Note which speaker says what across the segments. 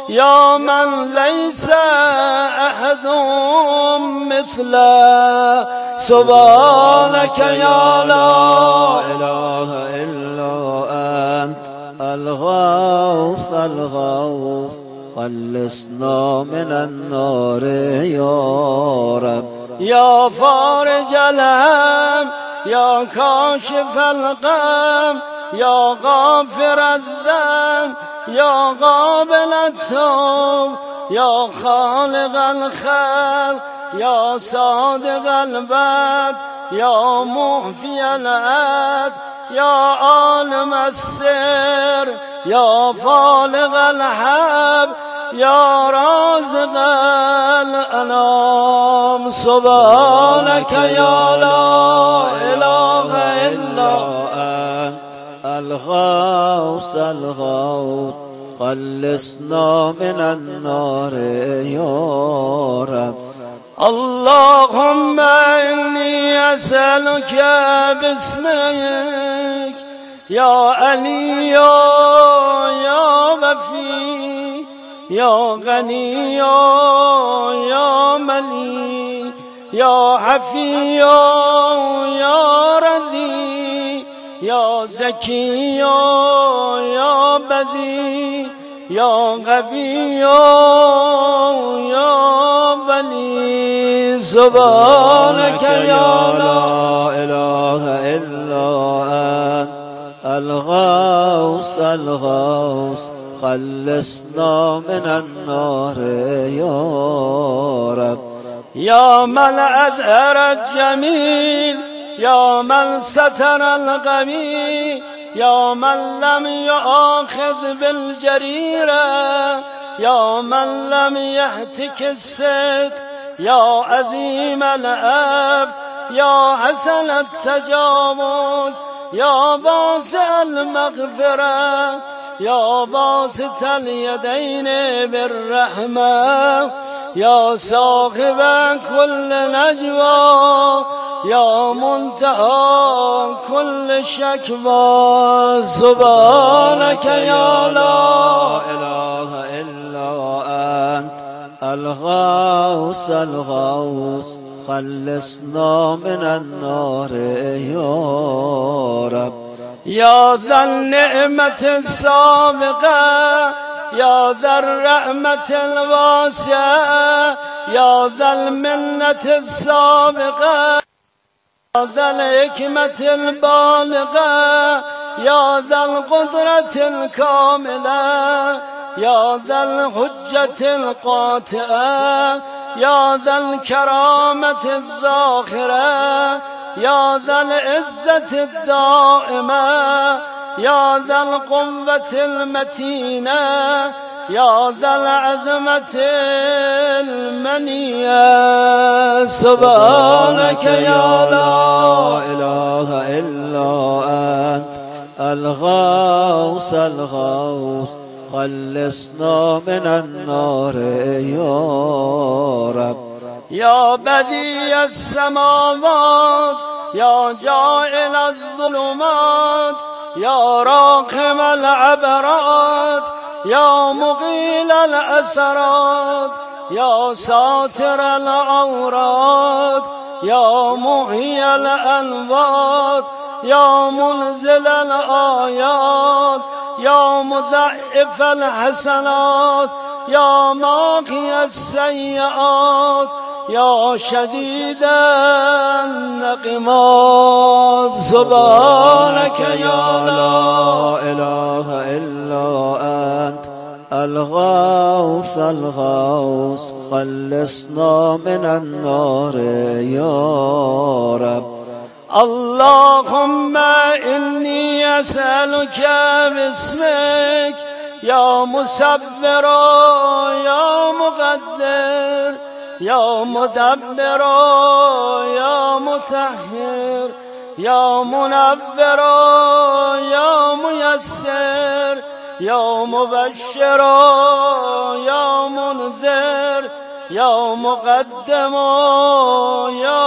Speaker 1: يا من ليس أحد مثله سبحانك يا لا إله إلا أنت الغوث الغوث خلصنا من النار يا رب يا فارج الهم يا كاشف الغم يا غافر الذنب يا قابل التوب يا خالق الخلق يا صادق البعد يا محفي العهد يا عالم السر يا فالق الحب يا رازق الأنام سبحانك يا لا إله إلا أنت الغوث الغوث خلصنا من النار يا رب اللهم إني أسألك باسمك يا علي يا غفي يا غني يا ملي يا حفي يا رضي يا زكي يا بدي يا غبي يا ولي سبحانك يا لا إله إلا أنت الغوث الغوث خلصنا من النار يا رب يا من أزهر الجميل يا من ستر الغمي يا من لم يؤاخذ بالجريرة يا من لم يهتك الصدق يا عظيم العفو يا حسن التجاوز يا واسع المغفرة يا باسط اليدين بالرحمة يا صاحب كل نجوى يا منتهى كل شكوى سبحانك يا لا إله إلا أنت الغوث الغوث خلصنا من النار يا رب يا ذا النعمة السابقة يا ذا الرحمة الواسعة يا ذا المنة السابقة يا ذا الحكمة البالغة يا ذا القدرة الكاملة يا ذا الحجة القاطعة يا ذا الكرامة الزاخرة يا ذا العزة الدائمة يا ذا القوة المتينة يا ذا العظمة المنية سبحانك يا لا إله إلا أنت الغوث الغوث خلصنا من النار يا رب يا بديع السماوات يا جاعل الظلمات يا راقم العبرات يا مقيل الأسرات يا ساتر العورات يا محيي الأنوات يا منزل الآيات يا مضاعف الحسنات يا ماقي السيئات يا شديد النقمات سبحانك يا لا إله إلا أنت الغوث الغوث خلصنا من النار يا رب اللهم إني أسألك باسمك يا مسبر يا مقدر يا مدبر يا مطهر يا منور يا ميسر يا مبشر يا منذر يا مقدم يا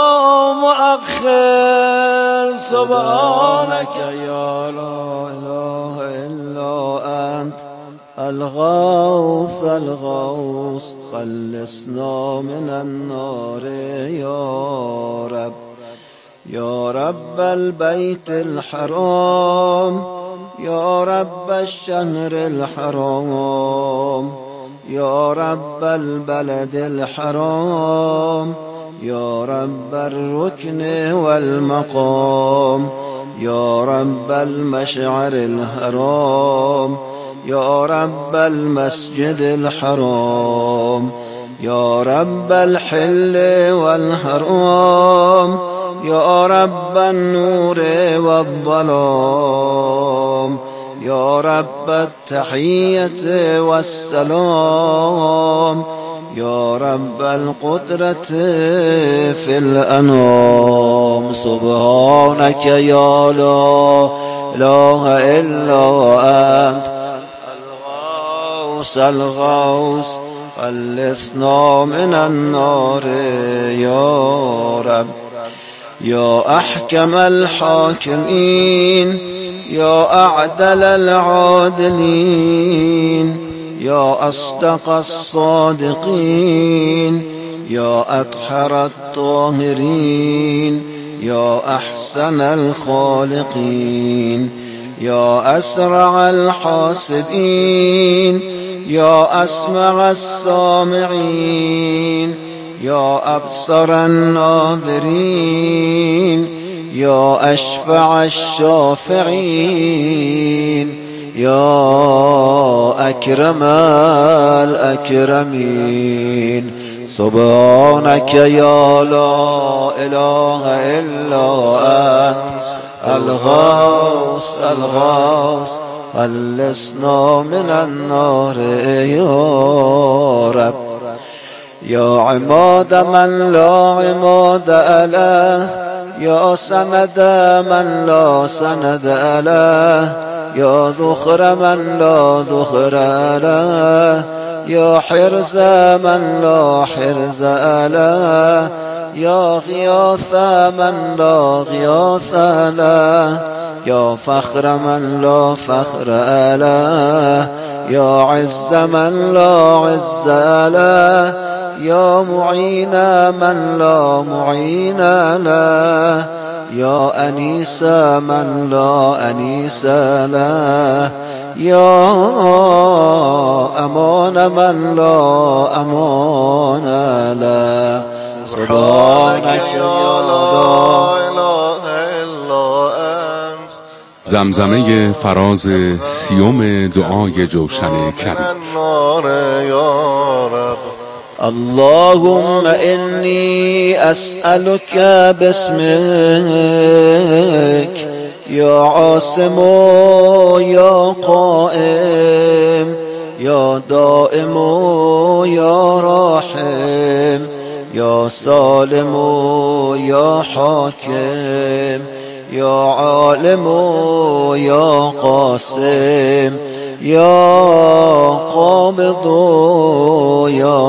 Speaker 1: مؤخر سبحانك يا لا إله إلا أنت الغوث الغوث خلصنا من النار يا رب. يا رب البيت الحرام، يا رب الشهر الحرام، يا رب البلد الحرام، يا رب الركن والمقام، يا رب المشعر الحرام، يا رب المسجد الحرام، يا رب الحل والحرام، يا رب النور والظلام، يا رب التحية والسلام، يا رب القدرة في الأنام. سبحانك يا لا إله إلا أنت الغوث الغوث خلصنا من النار يا رب. يا أحكم الحاكمين، يا أعدل العادلين، يا أصدق الصادقين، يا أطهر الطاهرين، يا أحسن الخالقين، يا أسرع الحاسبين، يا أسمع السامعين، يا أبصر الناظرين، يا أشفع الشافعين، يا أكرم الأكرمين. سبحانك يا لا إله إلا أنت الغوث الغوث خلصنا من النار يا رب. يا عماد من لا عماد له، يا سند من لا سند له، يا ذخر من لا ذخر له، يا حرز من لا حرز له، يا غياث من لا غياث له، يا فخر من لا فخر له، يا عز من لا عز له، يا معين من لا معين له، يا أنيس من لا أنيس له، يا أمان من لا أمان له. سبحانك يا لا إله إلا أنت.
Speaker 2: زمزمه فراز سیوم دعای جوشن کریم.
Speaker 1: اللهم إني أسألك باسمك يا عاصم يا قائم يا دائم يا راحم يا سالم يا حاكم يا عالم يا قاسم يا قابض يا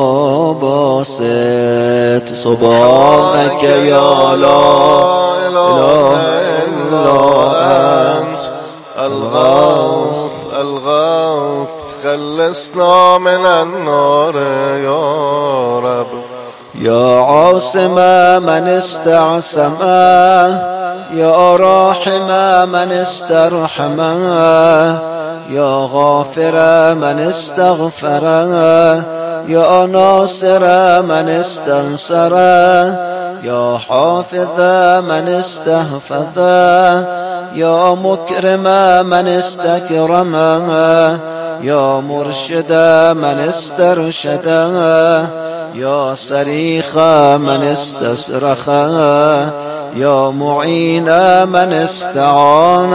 Speaker 1: باسط. سبحانك يا لا إله إلا أنت الغوث الغوث خلصنا من النار يا رب. يا عاصم من استعصم يا راحم من استرحم يا غافر من استغفر يا ناصر من استنصر يا حافظ من استحفظ يا مكرم من استكرم يا مرشد من استرشد يا صريخ من استصرخ يا معين من استعان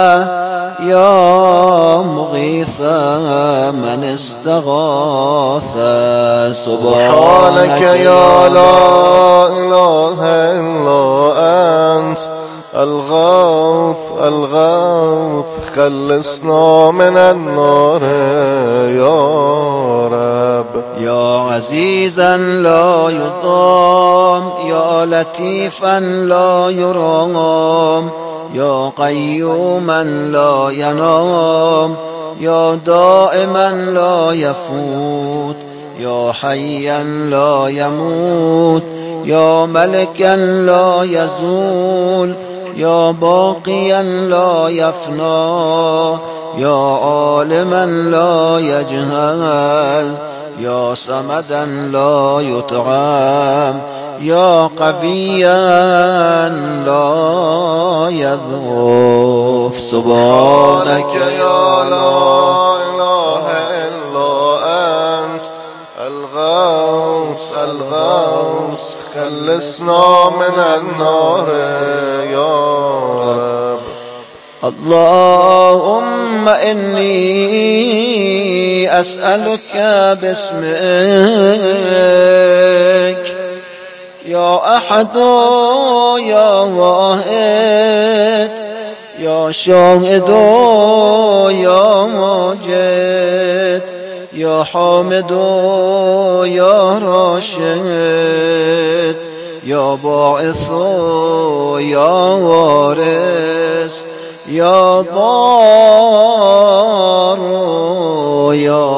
Speaker 1: يا مغيث من استغاث. سبحانك يا لا إله إلا أنت الغوث الغوث خلصنا من النار يا رب. يا عزيزا لا يضام يا لطيفا لا يرام يا قيوما لا ينام
Speaker 3: يا دائما لا يفوت يا حيا لا يموت يا ملكا لا يزول يا باقيا لا يفنى يا عالما لا يجهل يا صمدا لا يطعم يا قويا لا يضعف سبحانك
Speaker 1: يا لا إله إلا أنت الغوث الغوث خلصنا من النار يا رب.
Speaker 3: اللهم إني أسألك باسمك يا أحد يا واحد يا شاهد يا ماجد يا حامد يا راشد يا باعث يا وارث يا ضار يا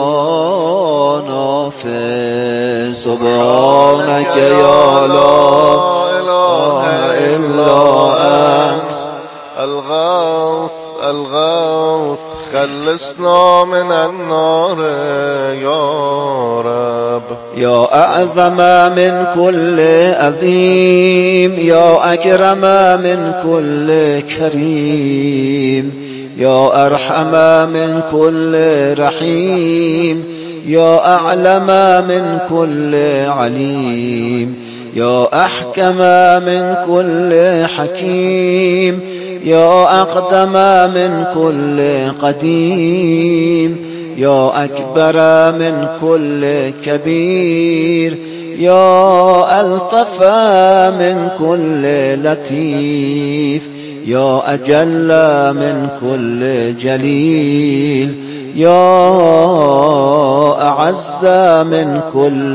Speaker 3: نافع سبحانك يا لا إله إلا أنت
Speaker 1: الغوث الغوث خلصنا من النار يا رب.
Speaker 3: يا أعظم من كل عظيم يا أكرم من كل كريم يا أرحم من كل رحيم يا أعلم من كل عليم يا أحكم من كل حكيم يا أقدم من كل قديم يا أكبر من كل كبير يا ألطف من كل لطيف يا أجل من كل جليل يا أعز من كل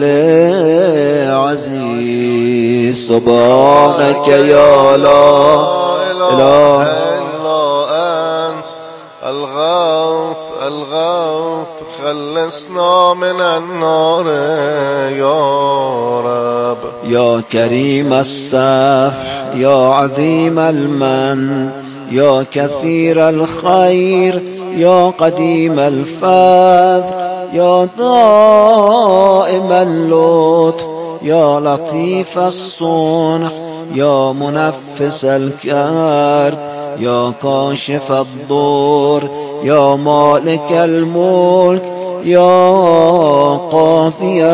Speaker 3: عزيز سبحانك يا لا إله
Speaker 1: إلا أنت الغوث الغوث خلصنا من النار يا رب.
Speaker 3: يا كريم الصفح يا عظيم المن يا كثير الخير يا قديم الفضل يا دائم اللطف يا لطيف الصنع يا منفس الكرب يا كاشف الضر يا مالك الملك يا قاضي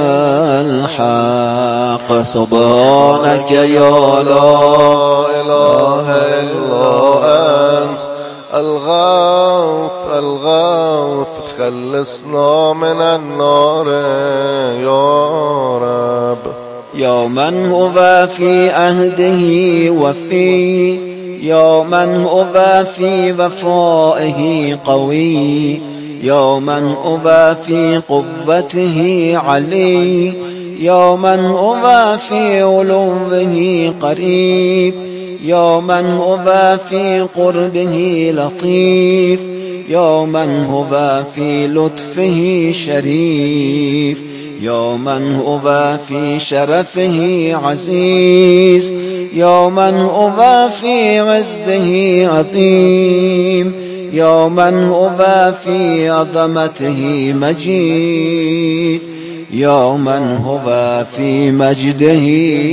Speaker 3: الحق سبحانك يا لا
Speaker 1: إله إلا أنت الغوث الغوث خلصنا من النار يا رب.
Speaker 3: يا من هو في عهده وفي يا من هو في وفائه قوي يا من هو في قوته علي يا من هو في علوه قريب يا من هو في قربه لطيف يا من هو في لطفه شريف يا من هو في شرفه عزيز يا من هو في عزه عظيم يا من هو في عظمته مجيد يا من هو في مجده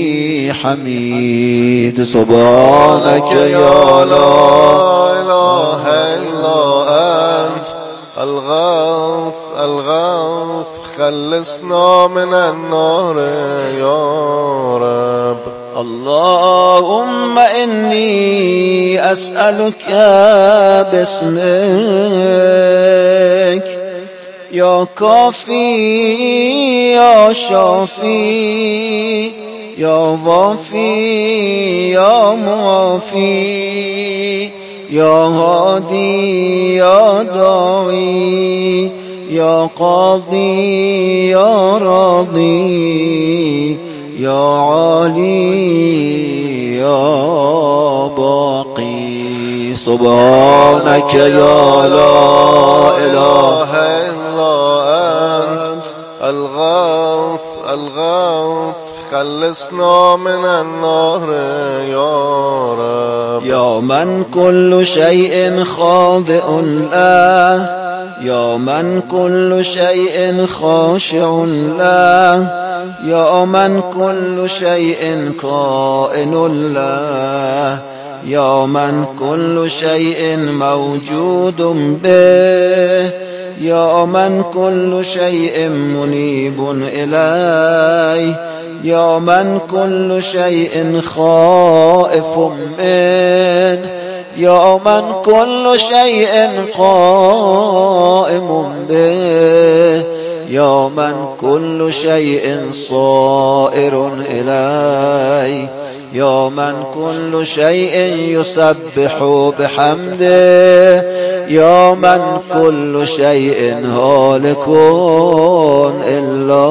Speaker 3: حميد سبحانك يا لا
Speaker 1: إله إلا أنت الغوث الغوث خلصنا من النار يا رب.
Speaker 3: اللهم إني أسألك باسمك يا كافي يا شافي يا وافي يا معافي يا هادي يا داعي يا قاضي يا راضي يا عالي يا باقي سبحانك يا لا إله
Speaker 1: إلا أنت الغوث الغوث خلصنا من النار يا رب.
Speaker 3: يا من كل شيء خاضع له، يا من كل شيء خاشع له، يا من كل شيء كائن له، يا من كل شيء موجود به، يا من كل شيء منيب إليه، يا من كل شيء خائف منه، يا من كل شيء قائم به، يا من كل شيء صائر إليه، يا من كل شيء يسبح بحمده، يا من كل شيء هالك إلا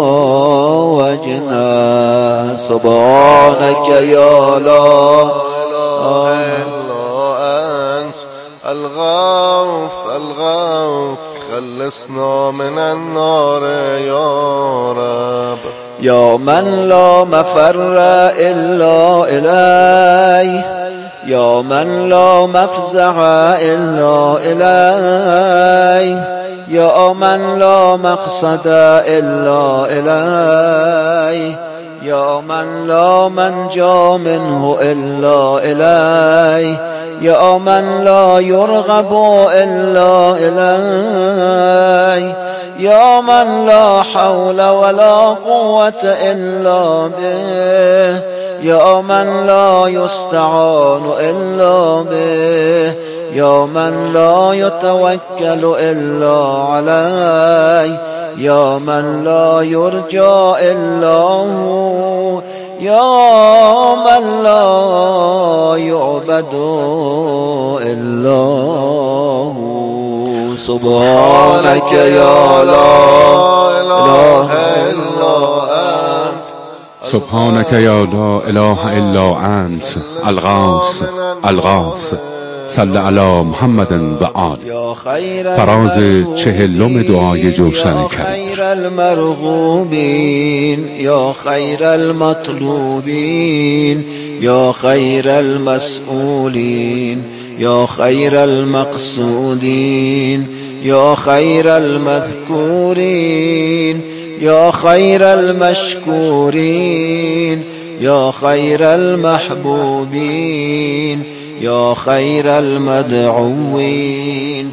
Speaker 3: وجهه. سبحانك يا لا إله
Speaker 1: إلا أنت الغوث الغوث خلصنا من النار يا رب.
Speaker 3: يا من لا مفر إلا إليه، يا من لا مفزع إلا إليه، يا من لا مقصد إلا إليه، يا من لا منجى منه إلا إليه، يا من لا يرغب إلا إليه، يا من لا حول ولا قوة إلا به، يا من لا يستعان إلا به، يا من لا يتوكل إلا عليه، يا من لا يرجى إلا هو، يا من لا يعبد إلا هو. سبحانك يا لا إله إلا أنت
Speaker 2: سبحانك يا لا إله إلا أنت الغوث الغوث صل علی محمد و آل. فراز 40 دعای جوشن کریم.
Speaker 3: خیر المرغوبین یا خیر المطلوبین یا خیر المسئولین یا خیر المقصودین یا خیر المذکورین یا خیر المشکورین یا خیر المحبوبین یا خیر المدعوین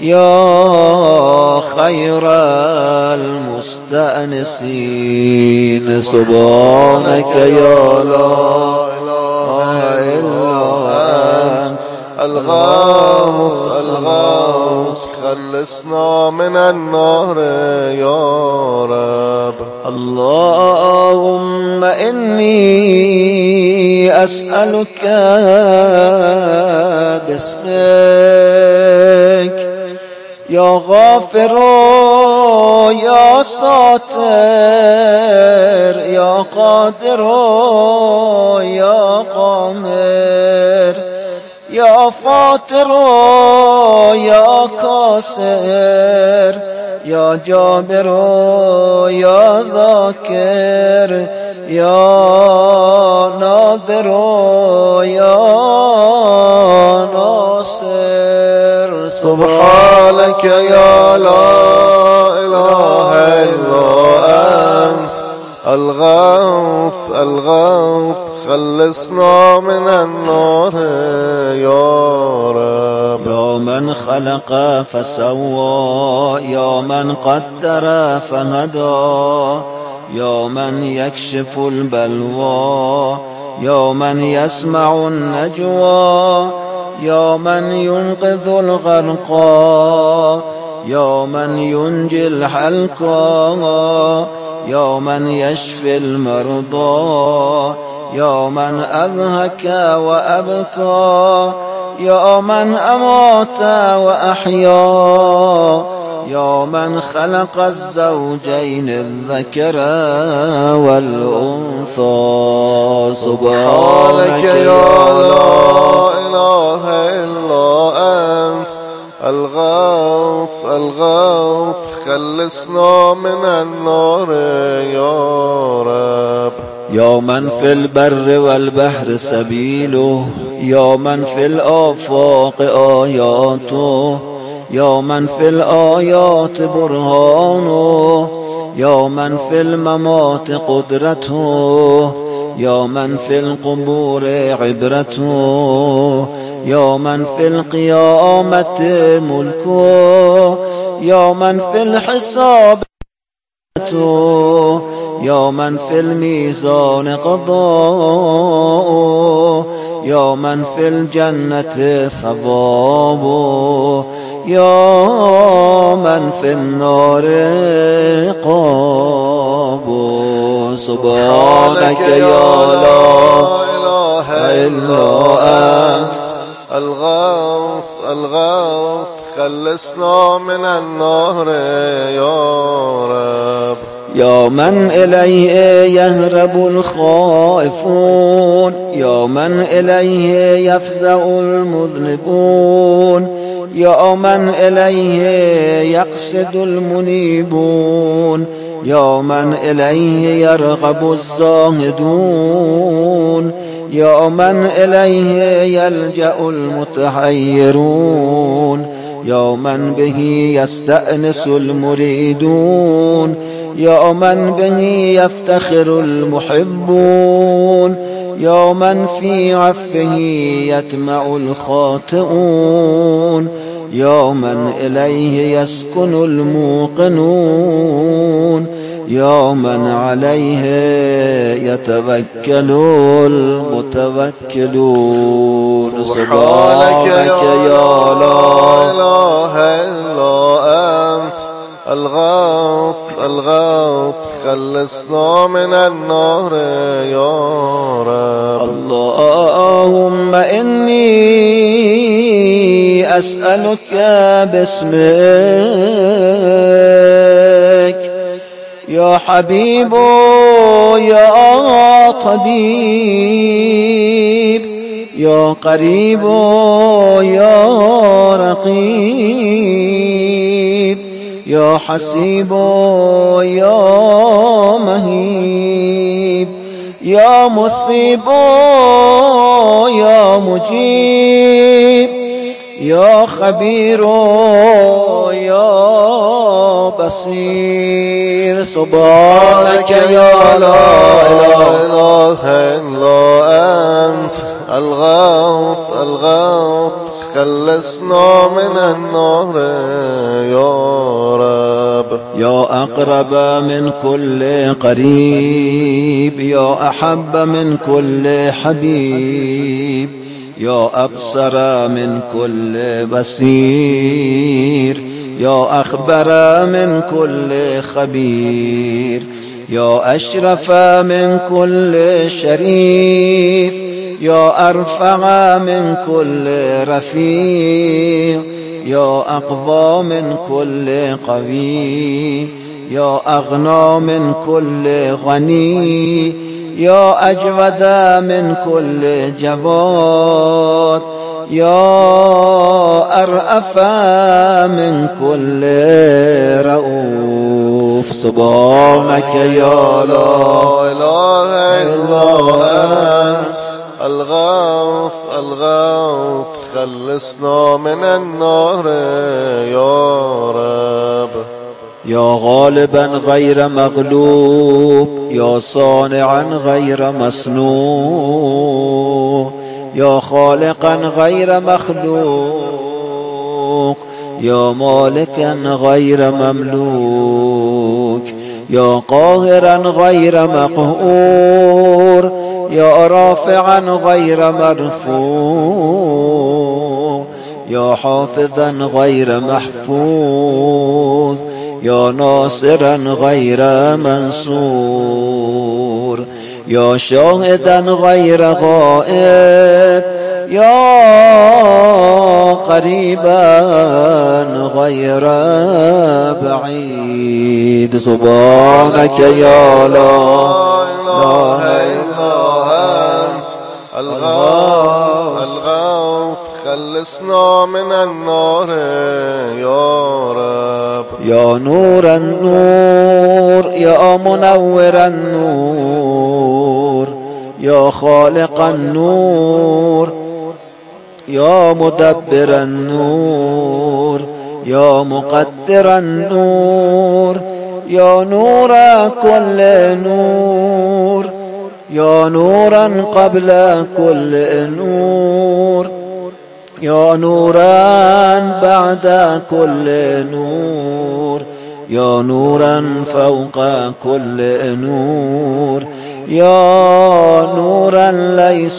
Speaker 3: یا خیر المستأنسین. سبحانك یا لا إله إلا أنت
Speaker 1: الغوث الغوث خلصنا من النار يا رب.
Speaker 3: اللهم إني أسألك باسمك يا غافر يا ساتر يا قادر يا قاهر يا فاتر يا كاسر يا جابر يا ذاكر يا ناظر يا ناصر.
Speaker 1: سبحانك يا لا إله إلا أنت الغوث الغوث خلصنا من النار يا رب.
Speaker 3: يا من خلق فسوى يا من قدر فهدى يا من يكشف البلوى يا من يسمع النجوى يا من ينقذ الغرقى يا من ينجي الحلقى يا من يشفي المرضى يا من أضحك وأبكى يا من أمات وأحيا يا من خلق الزوجين الذكر والأنثى. سبحانك يا لا
Speaker 1: إله إلا أنت الغوث الغوث خلصنا من النار يا رب.
Speaker 3: يا من في البر والبحر سبيله، يا من في الآفاق آياته، يا من في الآيات برهانه، يا من في الممات قدرته، يا من في القبور عبرته، يا من في القيامة ملكه، يا من في الحساب يا من في الميزان قضاءه، يا من في الجنة ثوابه، يا من في النار عقابه. سبحانك يا لا
Speaker 1: إله إلا أنت الغوث الغوث خلصنا من النار يا رب.
Speaker 3: يا من إليه يهرب الخائفون، يا من إليه يفزع المذنبون، يا من إليه يقصد المنيبون، يا من إليه يرغب الزاهدون، يا من إليه يلجأ المتحيرون، يا من به يستأنس المريدون، يا من به يفتخر المحبون، يا من في عفه يتمع الخاطئون، يا من إليه يسكن الموقنون، يا من عليه يتوكل المتوكلون.
Speaker 1: سبحانك يا لا إله إلا أنت الغوث الغوث خلصنا من النار يا رب.
Speaker 3: اللهم إني أسألك باسمك يا حبيب يا طبيب يا قريب يا رقيب يا حسيب يا مهيب يا مثيب يا مجيب يا خبير يا بصير. سبحانك يا لا
Speaker 1: إله إلا أنت الغوث الغوث خلصنا من النار يا رب.
Speaker 3: يا أقرب من كل قريب يا أحب من كل حبيب يا أبصر من كل بصير يا أخبر من كل خبير يا أشرف من كل شريف يا أرفع من كل رفيع يا أقوى من كل قوي يا أغنى من كل غني يا أجود من كل جواد يا أرأف من كل رؤوف. سبحانك يا لا
Speaker 1: إله إلا أنت الغوث الغوث خلصنا من النار يا رب.
Speaker 3: يا غالبا غير مغلوب يا صانعا غير مصنوع يا خالقا غير مخلوق يا مالكا غير مملوك يا قاهرا غير مقهور يا رافعا غير مرفوع يا حافظا غير محفوظ يا ناصرا غير منصور يا شاهدا غير غائب يا قريبا غير بعيد. سبحانك يا لا إله إلا
Speaker 1: أنت الغوث الغوث خلصنا من النار يا رب.
Speaker 3: يا نور النور يا منور النور يا خالق النور يا مدبر النور يا مقدر النور يا نور كل نور يا نورا قبل كل نور يا نورا بعد كل نور يا نورا فوق كل نور يا نورا ليس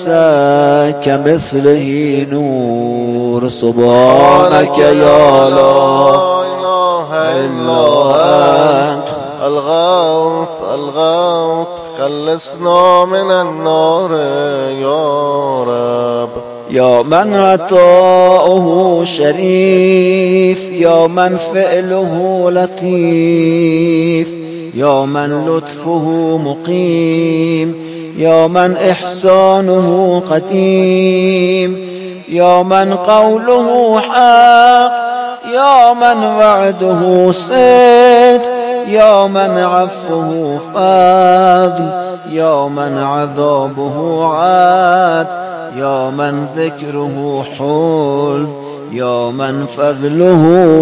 Speaker 3: كمثله نور. سبحانك يا لا
Speaker 1: إله إلا أنت الغوث الغوث خلصنا من النار يا رب.
Speaker 3: يا من عطاؤه شريف يا من فعله لطيف يا من لطفه مقيم يا من إحسانه قديم يا من قوله حق يا من وعده صدق يا من عفوه فضل يا من عذابه عاد يا من ذكره حلم يا من فضله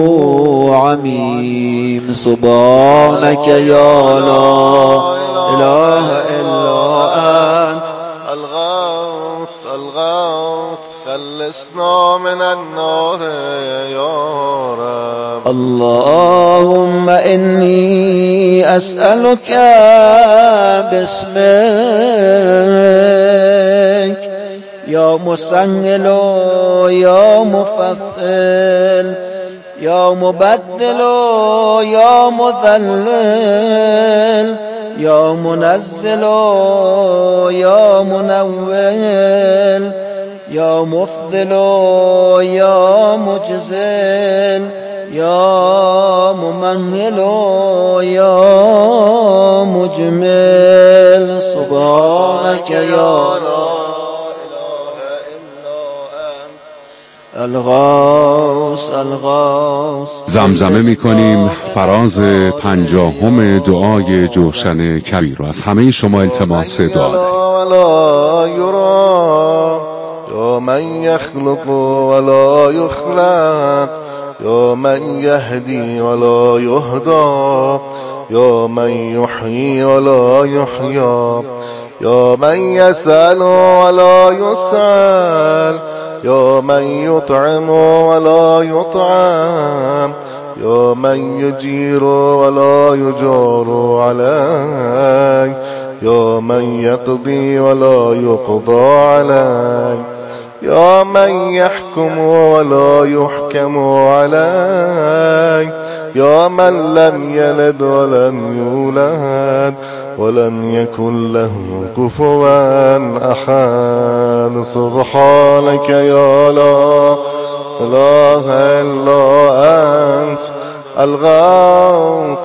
Speaker 3: عميم. سبحانك يا لا إله إلا أنت
Speaker 1: الغوث الغوث خلصنا من النار يا رب.
Speaker 3: اللهم إني أسألك باسمك يا مسهل يا مفضل يا مبدل يا مذلل يا منزل يا منول يا مفضل يا مجزل يا ممهل يا مجمل. سبحانك يا الغوث الغوث.
Speaker 2: زمزمه میکنیم فراز 50 دعای جوشن کبیر رو از همه شما التماس دعا
Speaker 1: ولا يرى يا من يخلق ولا يخلق يا من يهدي ولا يهدى يا من يحيي ولا يحيى يا من يسأل ولا يسأل يا من يطعم ولا يطعم يا من يجير ولا يجار عليه يا من يقضي ولا يقضى عليه يا من يحكم ولا يحكم عليه يا من لم يلد ولم يولد ولم يكن له كفوا أحد. سبحانك يا لا إله إلا أنت الغوث.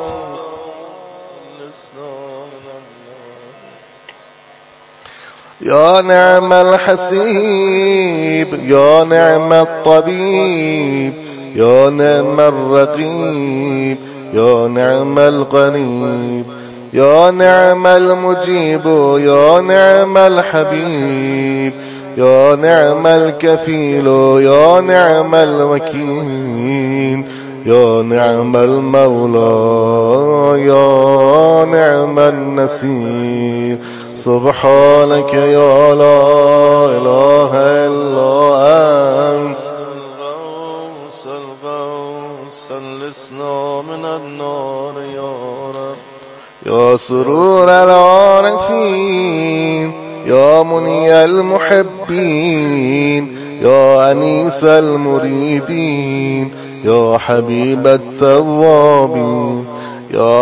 Speaker 1: يا نعم الحسيب يا نعم الطبيب يا نعم الرقيب يا نعم القريب يا نعم المجيب يا نعم الحبيب يا نعم الكفيل يا نعم الوكيل يا نعم المولى يا نعم النصير. سبحانك يا لا إله إلا أنت الغوث الغوث خلصنا من النار يا رب. يا سرور العارفين يا مني المحبين يا أنيس المريدين يا حبيب التوابين يا